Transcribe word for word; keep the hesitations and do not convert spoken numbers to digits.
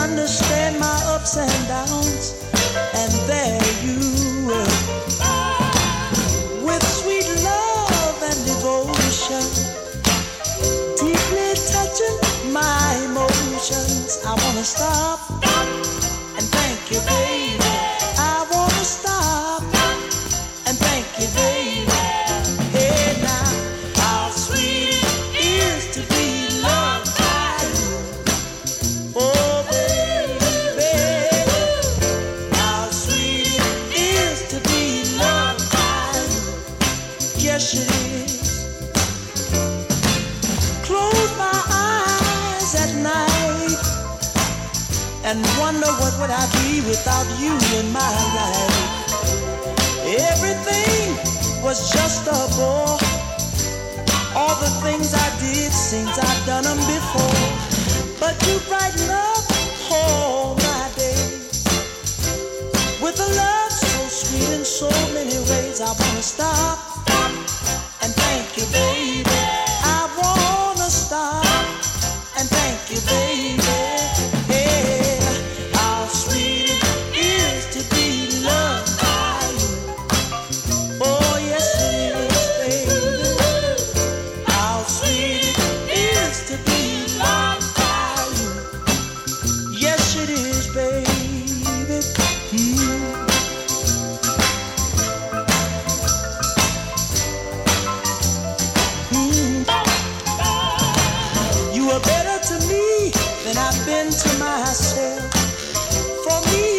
understand my ups and downs, and there you were, with sweet love and devotion, deeply touching my emotions. I wanna stop and thank you, baby. I wanna stop and thank you, baby. Hey now, how sweet it is to be loved by you. Oh baby, how sweet it is to be loved by you. Yes it is. Close my eyes at night and wonder what would I be without you in my life. Everything was just a bore. All the things I did seems I've done them before. But you brighten up all my days with a love so sweet in so many ways. I wanna stop and thank you, baby. I wanna stop and thank you, baby. Hey, how sweet it is to be loved by you. Oh yes it is, baby. How sweet it is to be loved by you. Yes it is, baby. Mm. Mm. You are better to me than I've been to myself. For me